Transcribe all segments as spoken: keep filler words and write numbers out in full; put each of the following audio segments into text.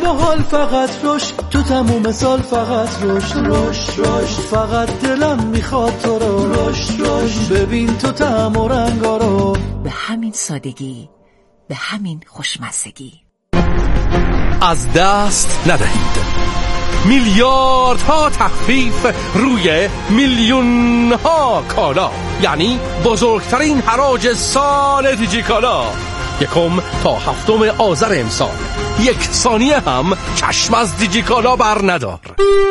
و حال فقط روش، تو تموم سال فقط روش روش روش. فقط دلم میخواد تو رو روش روش. ببین تو طعم و رنگا رو، به همین سادگی، به همین خوشمزگی. از دست ندهید. میلیاردها تخفیف روی میلیون ها کالا، یعنی بزرگترین حراج سال دیجیکالا. یکم تا هفتم آذر امسال، یک ثانیه هم چشم از دیجیکالا بر ندار.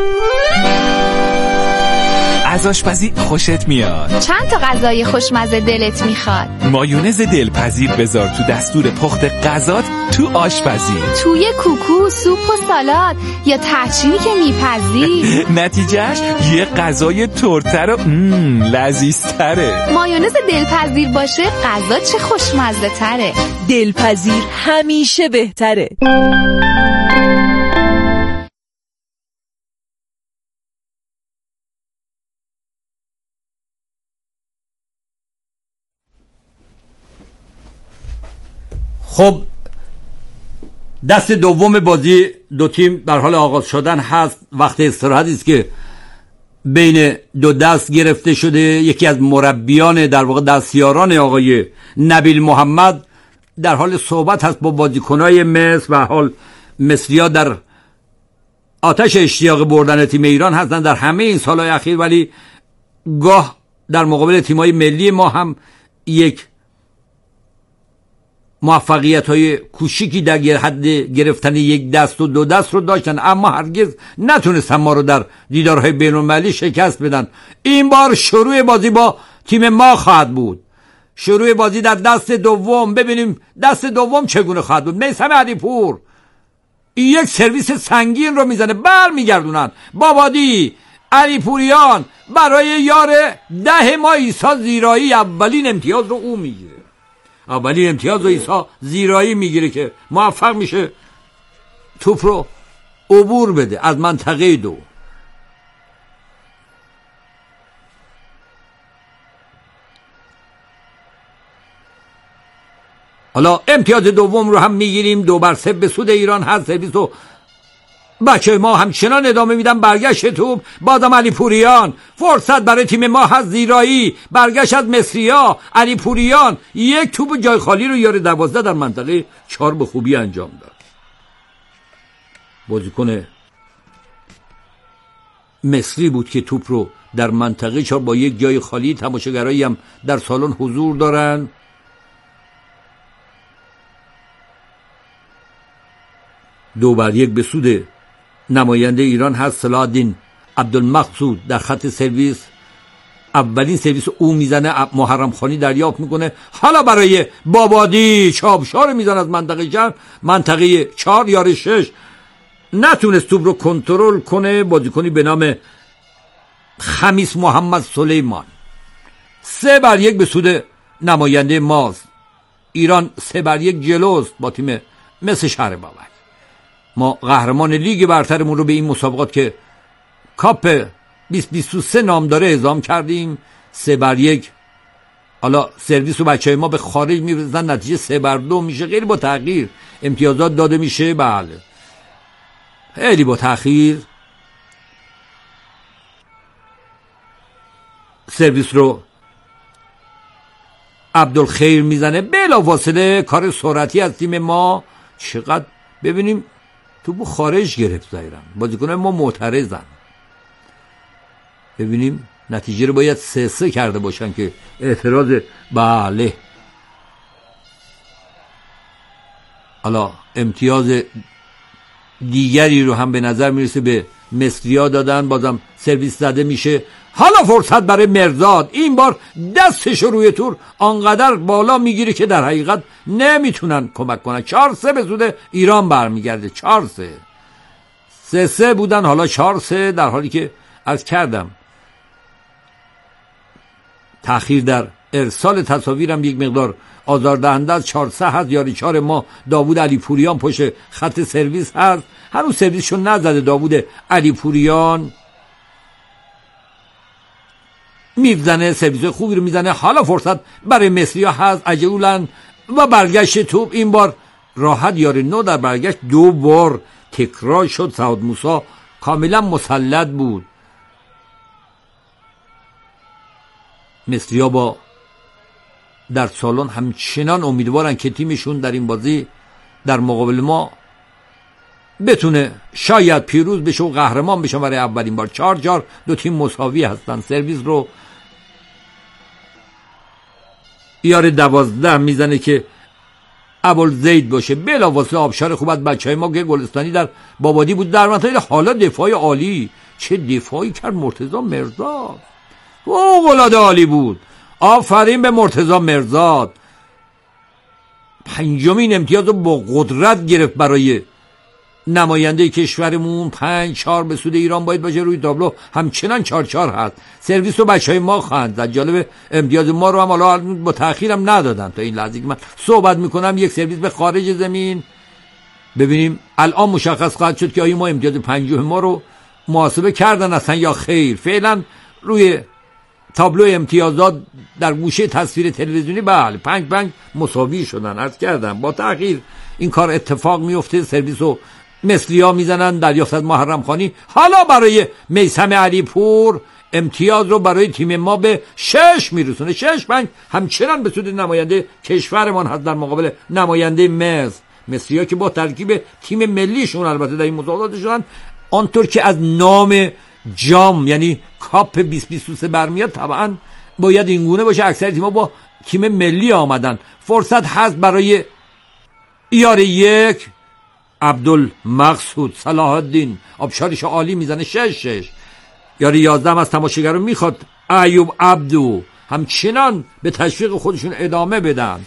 از آشپزی خوشت میاد؟ چند تا غذای خوشمزه دلت میخواد؟ مایونز دلپذیر بذار تو دستور پخت غذات تو آشپزی، توی کوکو، سوپ و سالاد یا ترچینی که میپزی. نتیجهش یه غذای ترتر و لذیذتره. مایونز دلپذیر باشه غذا چه خوشمزه تره. دلپذیر همیشه بهتره. خب دست دوم بازی دو تیم در حال آغاز شدن هست. وقت استراحتی است که بین دو دست گرفته شده. یکی از مربیان در واقع دستیاران آقای نبیل محمد در حال صحبت هست با بازیکنای مصر و حال مصری‌ها در آتش اشتیاق بردن تیم ایران هستند در همه این سالهای اخیر، ولی گاه در مقابل تیم‌های ملی ما هم یک موفقیت های کوچیکی در حد گرفتن یک دست و دو دست رو داشتن، اما هرگز نتونستن ما رو در دیدارهای بین المللی شکست بدن. این بار شروع بازی با تیم ما خواهد بود. شروع بازی در دست دوم، ببینیم دست دوم چگونه خواهد بود. میثم علیپور یک سرویس سنگین رو میزنه، بر میگردونن بابادی علیپوریان برای یار ده ما عیسی زیرایی اولین امتیاز رو او میگیره. اولین امتیاز رو عیسی زیرایی میگیره که موفق میشه توپ رو عبور بده از منطقه دو. حالا امتیاز دوم رو هم میگیریم، دو بر سه به سود ایران هست. سرویس رو بچه ما همچنان ادامه میدن. برگشت توپ بازم علیپوریان، فرصت برای تیم ما هست. زیرایی برگشت از مصری‌ها، علیپوریان یک توپ جای خالی رو یاره دوازده در منطقه چهار به خوبی انجام داد. بازیکن مصری بود که توپ رو در منطقه چهار با یک جای خالی، تماشاگرایی هم در سالن حضور دارن، دو بر یک به سود نماینده ایران هست. صلاح الدین عبدالمقصود در خط سرویس اولین سرویس او میزنه، محرم خانی دریافت میکنه. حالا برای بابادی چاپشار میزنه از منطقه چهار، منطقه چهار یار شش نتونست توپ رو کنترل کنه. بازیکنی به نام خمیس محمد سلیمان. سه بر یک به سود نماینده ماست. ایران سه بر یک جلوست با تیم مس شهر بابک. ما قهرمان لیگ برترمون رو به این مسابقات که کاپ بیست بیست و سه نام داره اعزام کردیم. سه بر یک. حالا سرویس و بچه ما به خارج میرزن، نتیجه سه بر دو میشه. خیلی با تغییر امتیازات داده میشه. بله خیلی با تأخیر. سرویس رو عبدالخیر میزنه بلا فاصله. کار سرعتی از تیم ما. چقدر ببینیم توپو خارج گرفت ظاهرا. بازیکنان ما معترضن. ببینیم نتیجه رو باید سه سه کرده باشن که اعتراض. بله حالا امتیاز دیگری رو هم به نظر میرسه به مصری‌ها دادن. بازم سرویس زده میشه. حالا فرصت برای مرزاد. این بار دستش روی تور آنقدر بالا میگیره که در حقیقت نمیتونن کمک کنن. چهار سه به سود ایران برمیگرده. چهار سه سه سه بودن حالا چهار سه، در حالی که عرض کردم تأخیر در ارسال تصاویرم یک مقدار آزاردهنده از. چهار سه هست. یاری چهار ما داوود علیپوریان پشت خط سرویس هست. هنوز سرویسشو نزده داوود علیپوریان. میزنه سرویس خوبی رو میزنه. حالا فرصت برای مصری‌ها هست. اجولن و برگشت توپ. این بار راحت یار نو در برگشت دو بار تکرار شد. سعاد موسی کاملا مسلط بود. مصری‌ها با در سالن همچنان امیدوارن که تیمشون در این بازی در مقابل ما بتونه شاید پیروز بشه و قهرمان بشه برای اولین بار. چهار چهار دو تیم مساوی هستن. سرویس رو یار دوازده میزنه که ابوالزید باشه. بلافاصله آبشار خوب از بچهای ما که گلستانی در بابادی بود در منطقه. حالا دفاع عالی، چه دفاعی کرد مرتضی مرزاد، فوق‌العاده عالی بود. آفرین به مرتضی مرزاد. پنجمین امتیاز رو با قدرت گرفت برای نماینده کشورمون. پنج چهار به سود ایران باید باشه. روی تابلو همچنان چهار چهار هست. سرویس رو بچهای ما خواهند زد. جالب امتیاز ما رو هم حالا با تأخیرم ندادن تا این لحظه که من صحبت میکنم. یک سرویس به خارج زمین. ببینیم الان مشخص خواهد شد که آیا ما امتیاز پنجم ما رو محاسبه کردن اصلا یا خیر. فعلا روی تابلو امتیازات در گوشه تصویر تلویزیونی بله پنج پنج مساوی شدن. عرض کردم با تأخیر این کار اتفاق میفته. سرویس رو مصری‌ها میزنن. دریافت از محرم خانی. حالا برای میثم علی پور امتیاز رو برای تیم ما به شش میرسونه. شش پنج همچنان به سود نماینده کشورمان هست در مقابل نماینده مصر. مصری‌ها که با ترکیب تیم ملیشون البته در این مسابقات شدن، آنطور که از نام جام یعنی کاپ بیست بیست و سه برمیاد طبعا باید اینگونه باشه. اکثر تیم‌ها با تیم ملی آمدن. فرصت هست برای یار یک عبدالمقصود صلاح الدین. آبشارش عالی میزنه. شش شش. یار یازده هم از تماشاگران میخواد ایوب عبدو همچنان به تشویق خودشون ادامه بدن.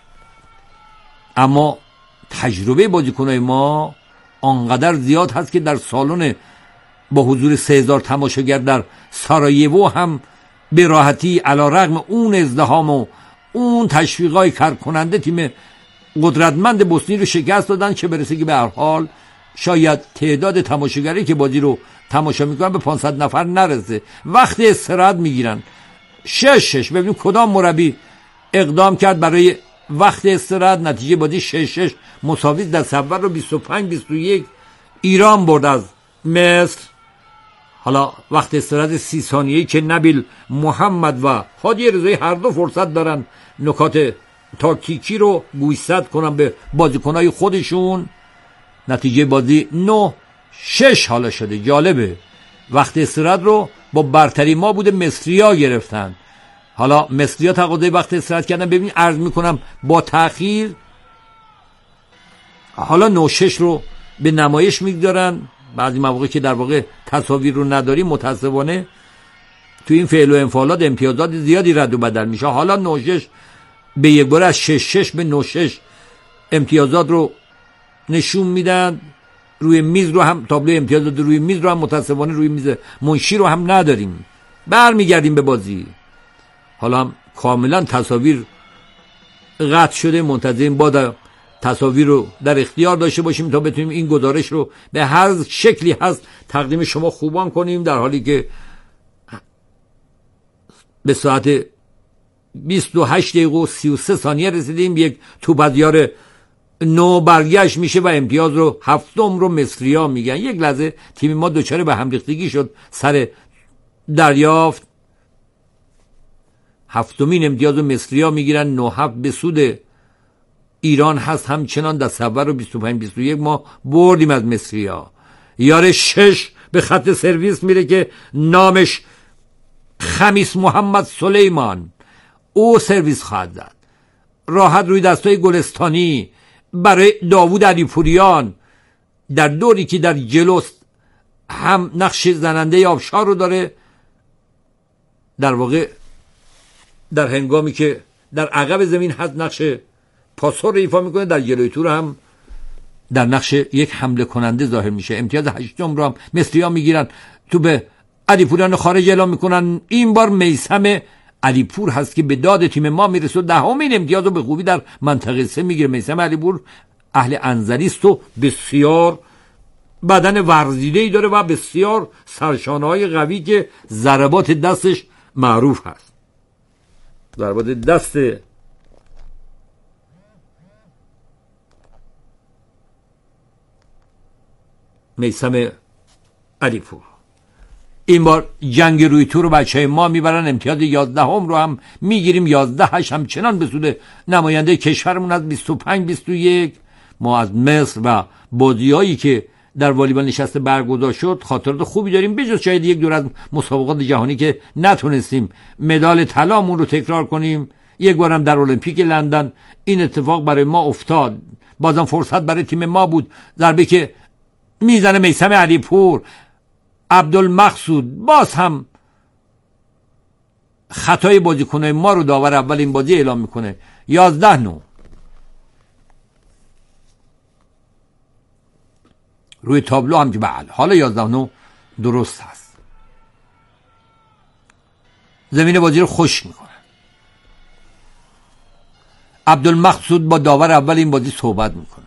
اما تجربه بازیکنای ما آنقدر زیاد هست که در سالن با حضور سه هزار تماشاگر در سارایوو هم به راحتی علیرغم اون ازدحام و اون تشویقای کارکننده تیم قدرتمند بوسنی رو شکست دادن. چه برسه که به هر حال شاید تعداد تماشاگری که بازی رو تماشا میکنن به پانصد نفر نرسه. وقت استراحت میگیرن. شش شش. ببینیم کدام مربی اقدام کرد برای وقت استراحت. نتیجه بازی شش شش مساوی. در اول رو بیست و پنج بیست و یک ایران برد از مصر. حالا وقت استراحت سی ثانیه‌ای که نبیل محمد و هادی رضایی هر دو فرصت دارن نکات تاکتیکی رو گوشزد کنن به بازیکنای خودشون. نتیجه بازی نه شش حالا شده. جالبه وقت استراحت رو با برتری ما بوده مصری‌ها گرفتن. حالا مصری‌ها تقاضای وقت استراحت کردن. ببین عرض میکنم با تأخیر حالا نه شش رو به نمایش میگذارن. بعضی مواقع که در واقع تصاویر رو نداریم متاسفانه تو این فعل و انفعالات امتیازات زیادی رد و بدل میشه. حالا نه شش به یک بار از شش شش به نه شش امتیازات رو نشون میدن. روی میز رو هم تابلو امتیازات روی میز رو هم متاسفانه روی میز منشی رو هم نداریم. برمیگردیم به بازی. حالا هم کاملا تصاویر قطع شده. منتظریم با تصاویر رو در اختیار داشته باشیم تا بتونیم این گزارش رو به هر شکلی هست تقدیم شما خوبان کنیم. در حالی که به ساعت بیست و هشت دقیقه و سی و سه ثانیه رسیدیم. یک توپ از یار نو برگشت میشه و امتیاز رو هفتم رو مصری‌ها میگن. یک لحظه تیم ما دوچاره به هم ریختگی شد سر دریافت. هفتمین امتیاز رو مصری‌ها میگیرن. نه هفت به سود ایران هست. همچنان دست اول رو بیست و پنج بیست و یک ما بردیم از مصری‌ها. یار شش به خط سرویس میره که نامش خمیس محمد سلیمان. او سرویس خواهد زد راحت روی دستای گلستانی برای داوود علیپوریان در دوری که در جلوست. هم نقش زننده آبشار رو داره در واقع در هنگامی که در عقب زمین هست نقش پاسور رو ایفا میکنه. در جلوی تور هم در نقش یک حمله کننده ظاهر میشه. امتیاز هشتم رو هم مصری‌ها میگیرن. تو به علیپوریان خارج اعلام میکنن. این بار میثم علیپور هست که به داد تیم ما میرسه. دهمین امتیاز رو به خوبی در منطقه سه میگیره. میثم علیپور اهل انزلی است و بسیار بدن ورزیده‌ای داره و بسیار سرشانه‌های قوی که ضربات دستش معروف هست. ضربات دست میثم علیپور. این بار جنگ روی تور رو بچه ما میبرن، امتیاز یازدهم رو هم میگیریم. یازدهش همچنان به سود نماینده کشورمون از بیست و پنج بیست و یک. ما از مصر و بازیایی که در والیبال نشسته برگزار شد خاطرات خوبی داریم، بجز شاید یک دور از مسابقات جهانی که نتونستیم مدال طلامون رو تکرار کنیم. یک بارم در المپیک لندن این اتفاق برای ما افتاد، بازم فرصت برای تیم ما بود. ضربه که میزنه میثم علیپور، عبدالمقصود باز هم خطای بازیکنای ما رو داور اول این بازی اعلام میکنه. یازده نو روی تابلو هم که بله حالا یازده نو درست هست. زمین بازی رو خشک میکنه. عبدالمقصود با داور اول این بازی صحبت میکنه.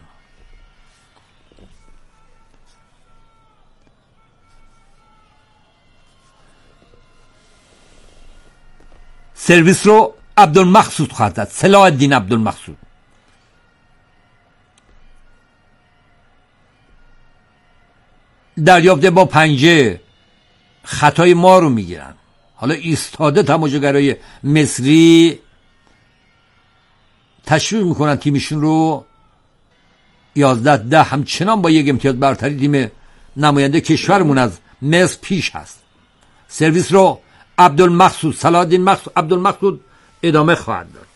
سرویس رو عبدالمقصود خواهد زد، صلاح الدین عبدالمقصود. دریافت با پنجه خطای ما رو میگیرن. حالا ایستاده تماشاگرای مصری تشویق میکنن تیمشون رو. یازده ده همچنان با یک امتیاز برتری تیم نماینده کشورمون از مصر پیش هست. سرویس رو عبدالمقصود، صلاح الدین مقصود عبدالمقصود ادامه خواهد داد.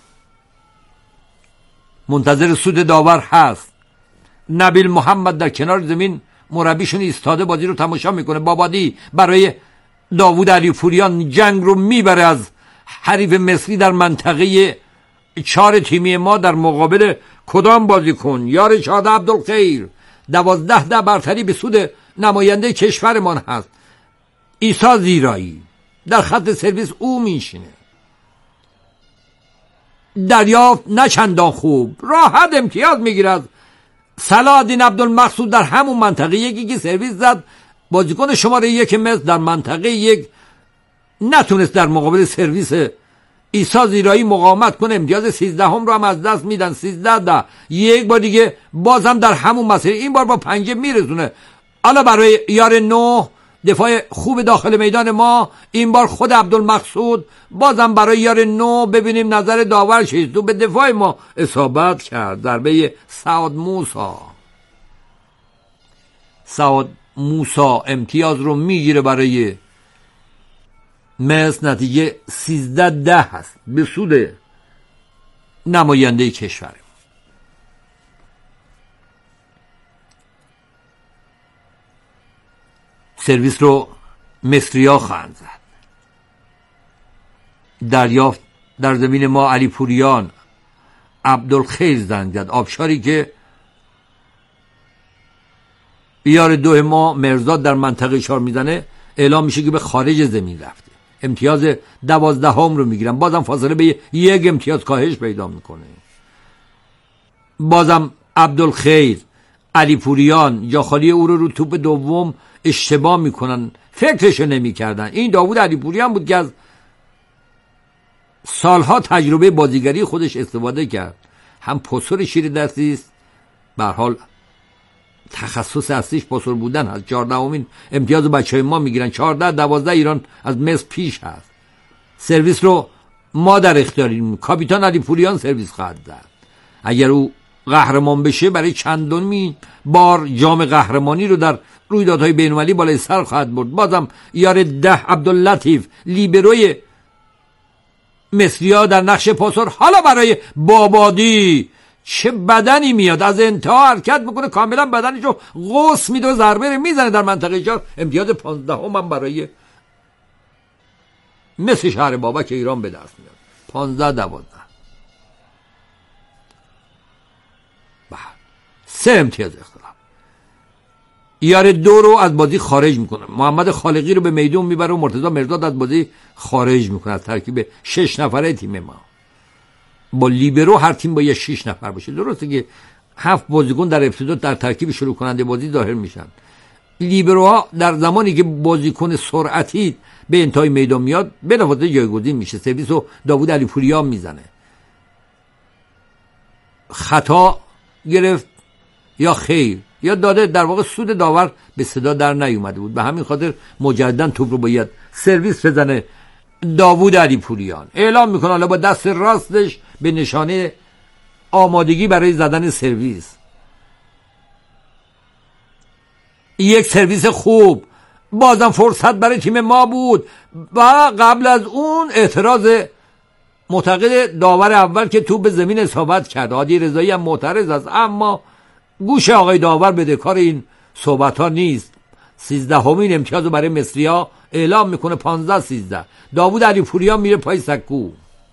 منتظر سود داور هست. نبیل محمد در کنار زمین مربیشون ایستاده بازی رو تماشا میکنه. بابادی برای داوود علیپوریان جنگ رو میبره از حریف مصری در منطقه چهار تیمی ما در مقابل کدام بازیکن؟ یار شاد عبدالخیر. دوازده ده برتری به سود نماینده کشورمان هست. عیسی زیرایی در خط سرویس او میشینه. دریافت نه چندان خوب، راحت امتیاز میگیره از صلاح الدین عبدالمقصود در همون منطقه یکی که سرویس زد. بازیکن شماره یک مصر در منطقه یک نتونست در مقابل سرویس عیسی زیرایی مقاومت کنه. امتیاز سیزده هم رو هم از دست میدن. سیزده ده. یک بار دیگه بازم در همون مسیر، این بار با پنجه میرسونه. حالا برای یار نو دفاع خوب داخل میدان ما، این بار خود عبدالمقصود بازم برای یار نو. ببینیم نظر داور چیست. تو به دفاع ما اصابت کرد. ضربه سعد موسی. سعد موسی امتیاز رو میگیره برای مصر. نتیجه سیزده ده هست به سود نماینده کشور. سرویس رو مصریا خواهند زد. دریافت در زمین ما علیپوریان، عبدالخیر زنگ زد. آبشاری که یار دو ما مرزاد در منطقه چهار میزنه اعلام میشه که به خارج زمین رفته. امتیاز دوازدهم رو میگیرن. بازم فاصله به یک امتیاز کاهش پیدا میکنه. بازم عبدالخیر، علیپوریان جا خالی او رو رو توپ دوم اشتباه میکنن، فکرشو نمیکردن. این داوود علیپوریان بود که از سالها تجربه بازیگری خودش استفاده کرد. هم پاسور شیر دستی است، به هر حال تخصص اصلیش پاسور بودن هست. چهاردهمین امتیاز بچهای ما میگیرن. چهارده دوازده ایران از مصر پیش هست. سرویس رو ما در اختیاریم. کاپیتان علیپوریان سرویس خواهد زد. اگر او قهرمان بشه برای چندمین بار جام قهرمانی رو در رویدادهای بین‌المللی بالای سر خواهد برد. بازم یار ده عبداللطیف لیبروی مصری‌ها در نقش پاسور. حالا برای بابادی چه بدنی میاد، از انتها حرکت میکنه، کاملا بدنشو قوس میده و ضربه میزنه در منطقه چهار. امتیاز پانزدهم هم برای مصر شهر بابک ایران به دست میاد. پانزده دوازده. سه امتیاز اختلاف. یار دو رو از بازی خارج میکنه. محمد خالقی رو به میدون میبره و مرتضی مرزاد از بازی خارج میکنه از ترکیب شش نفره تیم ما. با لیبرو هر تیم باید شش نفر باشه. درسته که هفت بازیکن در ابتدا در ترکیب شروع کننده بازی ظاهر میشن. لیبروها در زمانی که بازیکن سرعتی به انتهای میدان میاد بلافاصله جایگزین میشه. سرویس رو داوود علیپوریان میزنه. خطا گرفت یا خیر، یا داده، در واقع سود داور به صدا در نیومده بود. به همین خاطر مجددا توپ رو باید سرویس بزنه داوود علیپوریان. اعلام میکنه حالا با دست راستش به نشانه آمادگی برای زدن سرویس. یک سرویس خوب، بازم فرصت برای تیم ما بود و قبل از اون اعتراض معتقد داور اول که توپ به زمین اصابت کرد. هادی رضایی هم معترض است، اما گوش آقای داور بدهکار این صحبت ها نیست. سیزدهمین امتیاز رو برای مصری‌ها اعلام میکنه. پانزده سیزده داوود علیپوریان میره پای سکو،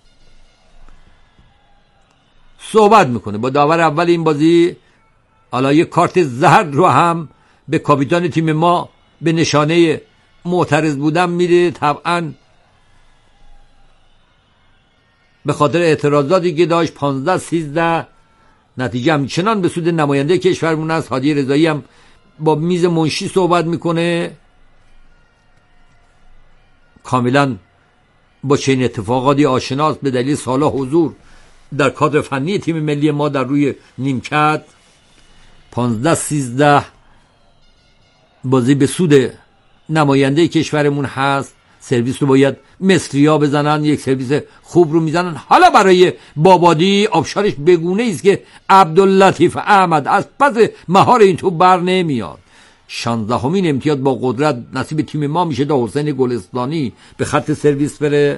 صحبت میکنه با داور اول این بازی. حالا یک کارت زرد رو هم به کاپیتان تیم ما به نشانه معترض بودن میده، طبعا به خاطر اعتراضاتی که داشت. پانزده سیزده نتیجه همچنان به سود نماینده کشورمون است. هادی رضایی هم با میز منشی صحبت میکنه، کاملا با چنین اتفاقاتی آشناست به دلیل سالها حضور در کادر فنی تیم ملی ما در روی نیمکت. پانزده سیزده بازی به سود نماینده کشورمون هست. سرویس رو باید مصری‌ها بزنن، یک سرویس خوب رو میزنن. حالا برای بابادی آبشارش بگونه است که عبداللطیف احمد از پس مهار این توپ بر نمیاد. شانزدهمین امتیاز با قدرت نصیب تیم ما میشه تا حسین گلستانی به خط سرویس بره.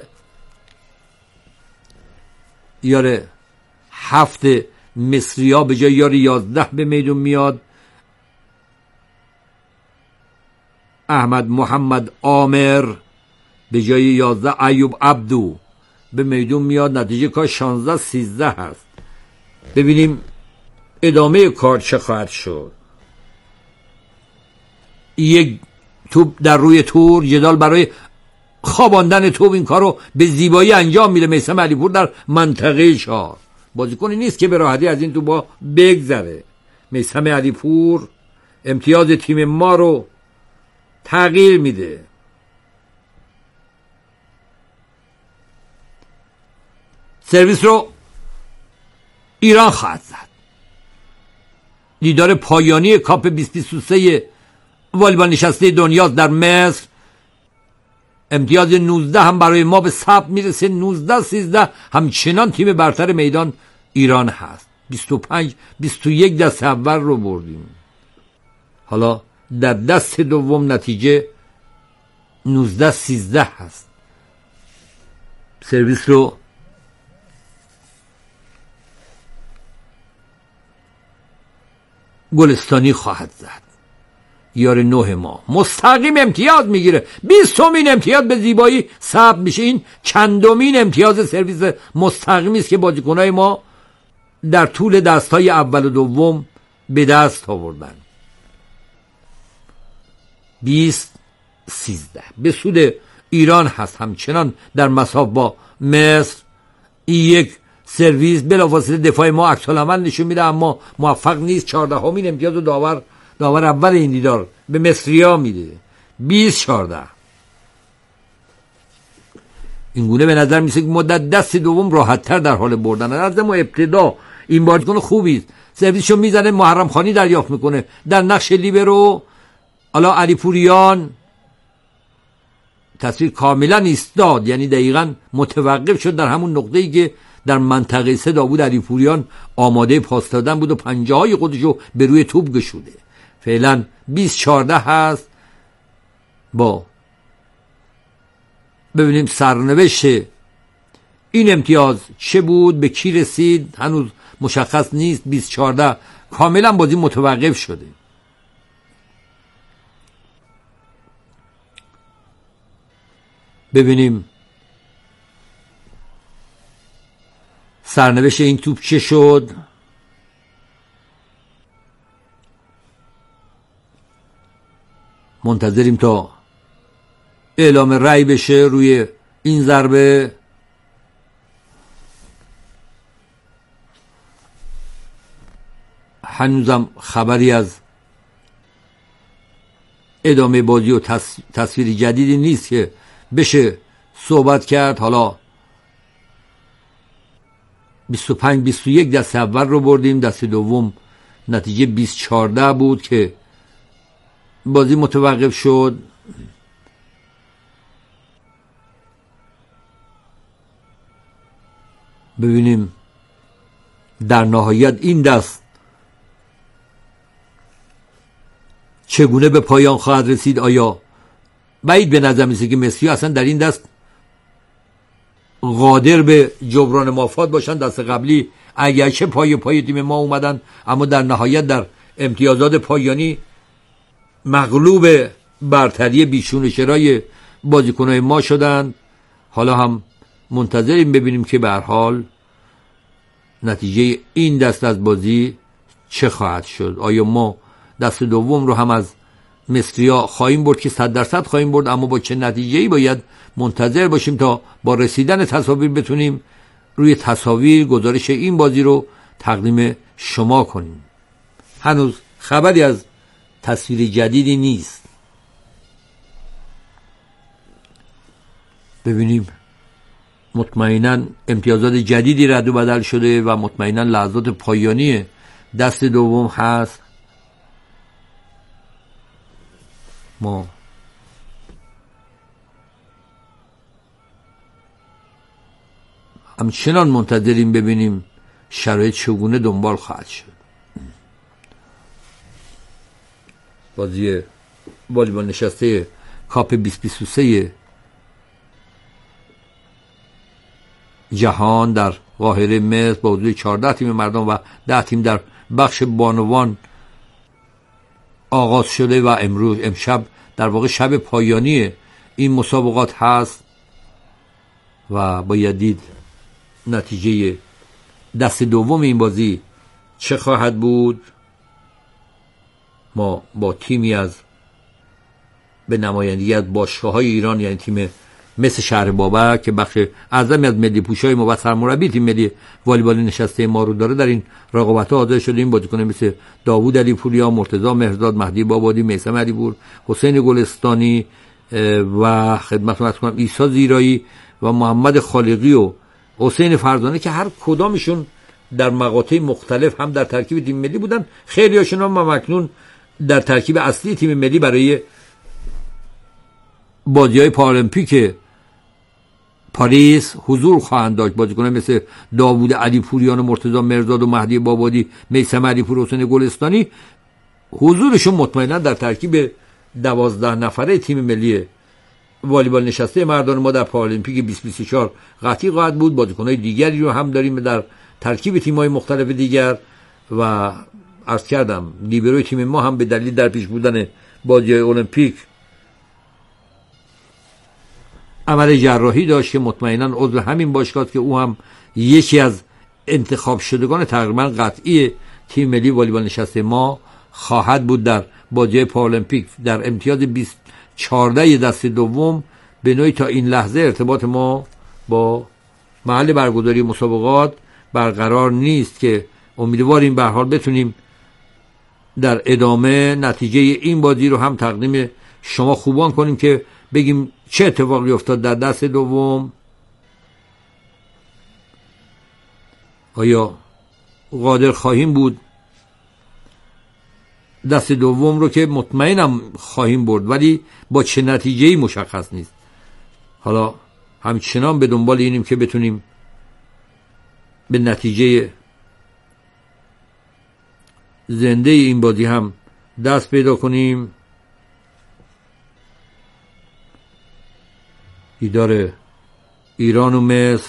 یاره هفت مصری‌ها به جای یاره یازده به میدون میاد. احمد محمد عامر به جای یازده ایوب عبدو به میدون میاد. نتیجه کار شانزده سیزده هست. ببینیم ادامه کار چه خواهد شد. یک توپ در روی تور، جدال برای خواباندن توپ، این کار رو به زیبایی انجام میده میثم علیپور در منطقه چهار. بازیکنی نیست که به راحتی از این توپ با بگذره. میثم علیپور امتیاز تیم ما رو تغییر میده. سرویس رو ایران خواهد زد. دیدار پایانی کاپ بیست بیست و سه والیبال نشسته دنیا در مصر. امتیاز نوزده هم برای ما به ثبت میرسه. نوزده سیزده همچنان تیم برتر میدان ایران هست. بیست و پنج بیست و یک دست اول رو بردیم. حالا در دست دوم نتیجه نوزده سیزده هست. سرویس رو گلستانی خواهد زد. یار نه ما مستقیم امتیاز میگیره. بیستمین امتیاز به زیبایی ثبت میشه. این چندمین امتیاز سرویس مستقیمی است که بازیکنای ما در طول دستهای اول و دوم به دست آوردن. بیست سیزده به سود ایران هست. همچنان در مساف با مصر. این یک سرویس بلافاصله دفاع ما عکس العمل نشون میده، اما موفق نیست. چهاردهمین امتیاز رو داور داور اول این دیدار به مصری‌ها میده. بیست چهارده. این گونه به نظر میسه که مدت دست دوم راحت‌تر در حال بردن. از ما ابتدا این بازیکن خوبی است. سرویسشو میزنه، محرم خانی دریافت میکنه در نقش لیبرو. حالا علیپوریان تصویر کاملا ایستاد، یعنی دقیقاً متوقف شد در همون نقطه‌ای که در منطقه سه داوود علیپوریان آماده پاس دادن بود و پنجه های خودشو به روی توپ گشوده. فعلا بیست چهارده هست. با ببینیم سرنوشت این امتیاز چه بود، به کی رسید هنوز مشخص نیست. بیست چهارده کاملا بازی متوقف شده. ببینیم سرنوشت این توپ چه شد. منتظریم تا اعلام رأی بشه روی این ضربه. هنوزم خبری از ادامه بازی و تصویری جدیدی نیست که بشه صحبت کرد. حالا بیست و پنج بیست و یک دست اول رو بردیم، دست دوم نتیجه بیست چهارده بود که بازی متوقف شد. ببینیم در نهایت این دست چگونه به پایان خواهد رسید. آیا بعید به نظر میسه که مصری اصلا در این دست قادر به جبران مافات باشن. دست قبلی اگرچه پای پای تیم ما اومدن، اما در نهایت در امتیازات پایانی مغلوب برتری بیشون شرای بازیکنای ما شدن. حالا هم منتظریم ببینیم که به هر حال نتیجه این دست از بازی چه خواهد شد. آیا ما دست دوم رو هم از مصریا خواهیم برد که صد درصد خواهیم برد، اما با چه نتیجه‌ای باید منتظر باشیم تا با رسیدن تصاویر بتونیم روی تصاویر گزارش این بازی رو تقدیم شما کنیم. هنوز خبری از تصویر جدیدی نیست. ببینیم مطمئناً امتیازات جدیدی رد و بدل شده و مطمئناً لحظات پایانی دست دوم هست. ما همچنان منتظریم ببینیم شرایط چگونه دنبال خواهد شد. بازی والیبال نشسته کاپ بیست بیست و سه جهان در قاهره مصر با حضور چهارده تیم مردان و ده تیم در بخش بانوان آغاز شده و امروز امشب در واقع شب پایانی این مسابقات هست و باید دید نتیجه دست دوم این بازی چه خواهد بود. ما با تیمی از به نمایندگی از باشگاه‌های ایران، یعنی تیم مثل شهر بابک که بخش اعظمی از ملی پوشای ما و سرمربی تیم ملی والیبال نشسته ما رو داره، در این رقابت‌ها حاضر شدیم. بازیکن مثل داوود علی پوریا، مرتضی مهرزاد، مهدی بابادی، میثم علیپور، حسین گلستانی و خدمتتون عرض کنم عیسی زیرایی و محمد خالقی و حسین فرزانه که هر کدامشون در مقاطع مختلف هم در ترکیب تیم ملی بودن. خیلی هاشون هم مکنون در ترکیب اصلی تیم ملی برای بازی‌های پارالمپیک پاریس حضور خواهند داشت. بازیکنان مثل داوود علی پوریان و مرتضی مرزاد و مهدی بابادی، میثم علیپور و حسین گلستانی حضورشون مطمئنا در ترکیب دوازده نفره تیم ملی والیبال نشسته مردان ما در پارالمپیک بیست بیست و چهار قطعی خواهد بود. بازیکن‌های دیگری رو هم داریم در ترکیب تیم‌های مختلف دیگر و عرض کردم لیبروی تیم ما هم به دلیل در پیش بودن بازی‌های المپیک عمل جراحی داشت که مطمئنا عضو همین باشگاه که او هم یکی از انتخاب شدگان تقریبا قطعی تیم ملی والیبال نشسته ما خواهد بود در بازی پارالمپیک. در امتیاز بیست و چهار دست دوم به نوعی تا این لحظه ارتباط ما با محل برگزاری مسابقات برقرار نیست که امیدواریم به هر حال بتونیم در ادامه نتیجه این بازی رو هم تقدیم شما خوبان کنیم که بگیم چه اتفاقی افتاد در دست دوم. آیا قادر خواهیم بود دست دوم رو که مطمئنم خواهیم برد، ولی با چه نتیجه‌ای مشخص نیست. حالا همچنان به دنبال اینیم که بتونیم به نتیجه زنده این بازی هم دست پیدا کنیم. دیدار ایران و مصر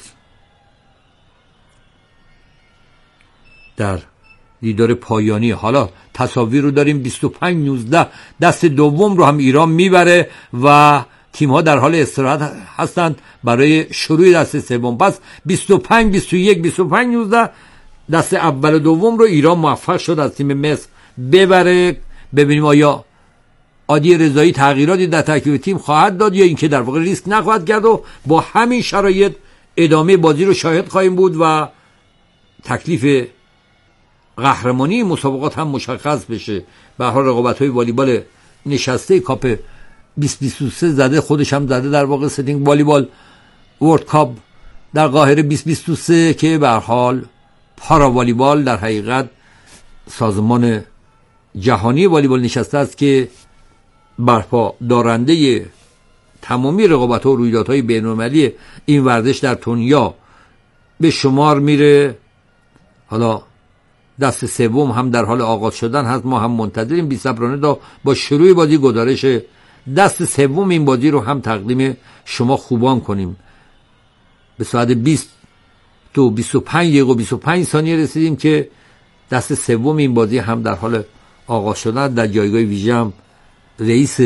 در دیدار پایانی. حالا تصاویر رو داریم بیست و پنج نوزده دست دوم رو هم ایران میبره و تیم ها در حال استراحت هستند برای شروع دست سوم. پس بیست و پنج بیست و یک بیست و پنج نوزده دست اول و دوم رو ایران موفق شد از تیم مصر ببره. ببینیم آیا عادی رضایی تغییراتی در ترکیب تیم خواهد داد یا اینکه در واقع ریسک نخواهد کرد و با همین شرایط ادامه بازی رو شاهد خواهیم بود و تکلیف قهرمانی مسابقات هم مشخص بشه. به هر حال رقابت‌های والیبال نشسته کاپ بیست بیست و سه زده، خودش هم زده در واقع ستینگ والیبال ورلد کاپ در قاهره بیست بیست و سه که به هر حال پارا والیبال در حقیقت سازمان جهانی والیبال نشسته است که برپا دارنده تمامی رقابت‌ها و رویدادهای بین‌المللی این ورزش در دنیا به شمار میره. حالا دست سوم هم در حال آغاز شدن هست، ما هم منتظریم بی‌صبرانه تا با شروع بازی گزارش دست سوم این بازی رو هم تقدیم شما خوبان کنیم. به ساعت بیست و بیست و پنج دقیقه و بیست و پنج ثانیه رسیدیم که دست سوم این بازی هم در حال آغاز شدن. در جایگاه ویژه هم رئیس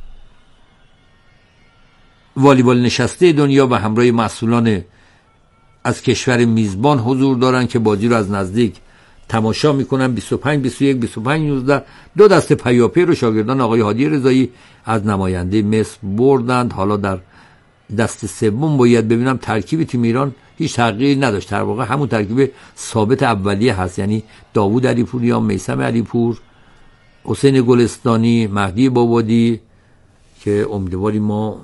والیبال نشسته دنیا و همراه مسئولان از کشور میزبان حضور دارن که بازی رو از نزدیک تماشا میکنن. بیست و پنج بیست و یک بیست و پنج نوزده دو دست پیاپی رو شاگردان آقای هادی رضایی از نماینده مصر بردند. حالا در دست سوم باید ببینم ترکیب تیم ایران هیچ تغییری نداشت، در واقع همون ترکیب ثابت اولیه هست، یعنی داوود علیپوریان، میثم علیپور، حسین گلستانی، مهدی بابادی، که امیدواریم ما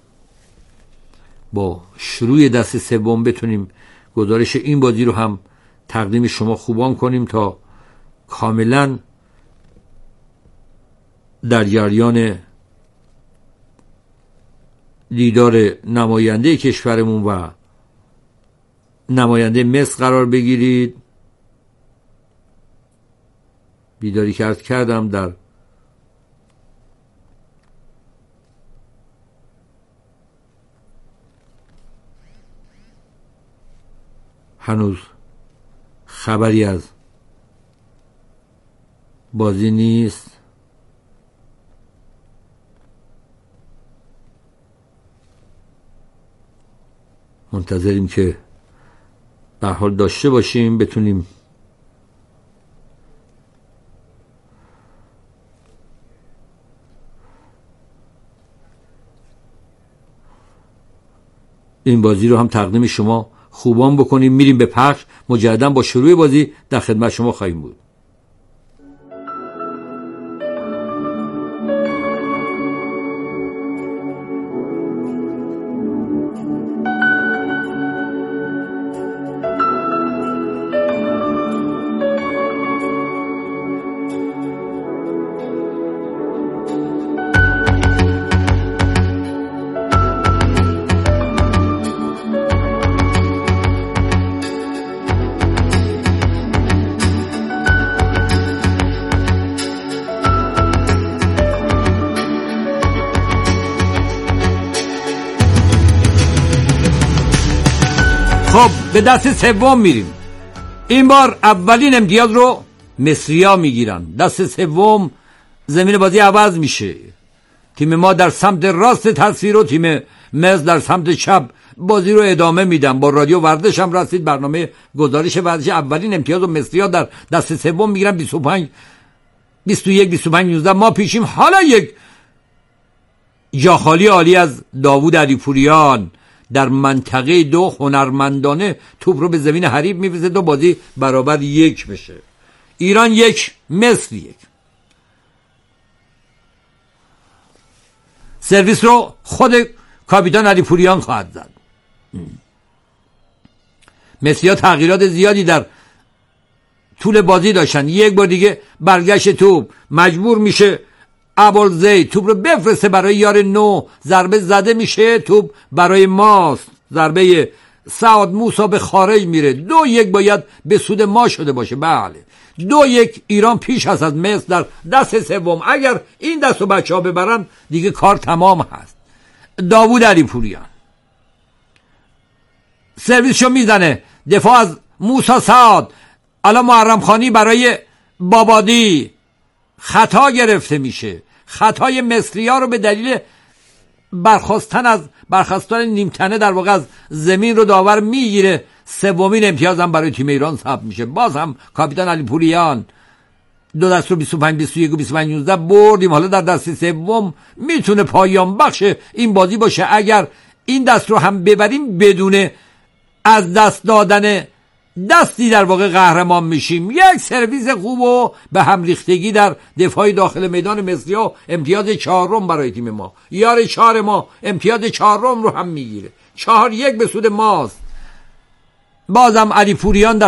با شروع دست سوم بتونیم گزارش این بازی رو هم تقدیم شما خوبان کنیم تا کاملا در جریان دیدار نماینده کشورمون و نماینده مصر قرار بگیرید. بیداری کرد کردم در هنوز خبری از بازی نیست. منتظریم که به حال داشته باشیم بتونیم این بازی رو هم تقدیم شما خوبان بکنیم. میریم به پخش، مجددا با شروع بازی در خدمت شما خواهیم بود. خب به دست سوم میریم. این بار اولین امتیاز رو مصری‌ها میگیرن. دست سوم زمین بازی عوض میشه. تیم ما در سمت راست تصویر و تیم مصر در سمت چپ بازی رو ادامه میدن. با رادیو ورزش هم رسید برنامه گزارش ورزش. اولین امتیاز رو مصری‌ها در دست سوم میگیرن. بیست و پنج بیست و یک بیست و پنج نوزده ما پیشیم. حالا یک جاخالی عالی از داوود علیپوریان در منطقه دو هنرمندانه توپ رو به زمین حریف می‌فرسته تا بازی برابر یک بشه. ایران یک، مصر یک. سرویس رو خود کاپیتان علیپوریان خواهد زد. مصری‌ها تغییرات زیادی در طول بازی داشتن. یک بار دیگه برگشت توپ، مجبور میشه ابوالزید توپ رو بفرسته برای یار نو، ضربه زده میشه، توپ برای ماست، ضربه سعد موسی به خارج میره. دو یک باید به سود ما شده باشه. بله دو یک ایران پیش هست از مصر در دست سوم. اگر این دست رو بچه ها ببرن دیگه کار تمام هست. داوود علیپوریان سرویسشو میزنه، دفاع از موسی سعد. الان محرم خانی برای بابادی، خطا گرفته میشه. خطای مصری‌ها رو به دلیل برخاستن از برخاستن نیمتنه در واقع از زمین رو داور میگیره. سومین امتیاز هم برای تیم ایران ثبت میشه. باز هم کاپیتان علیپوریان دو دست رو بیست و پنج بیست و یک و بیست و پنج نوزده بردیم. حالا در دست سوم میتونه پایان بخش این بازی باشه. اگر این دست رو هم ببریم بدون از دست دادن دستی در واقع قهرمان میشیم. یک سرویس خوب و به هم ریختگی در دفاع داخل میدان مصری‌ها. امتیاز چهارم برای تیم ما. یار چهار ما امتیاز چهارم رو هم میگیره. چهار یک به سود ماست. بازم علیپوریان در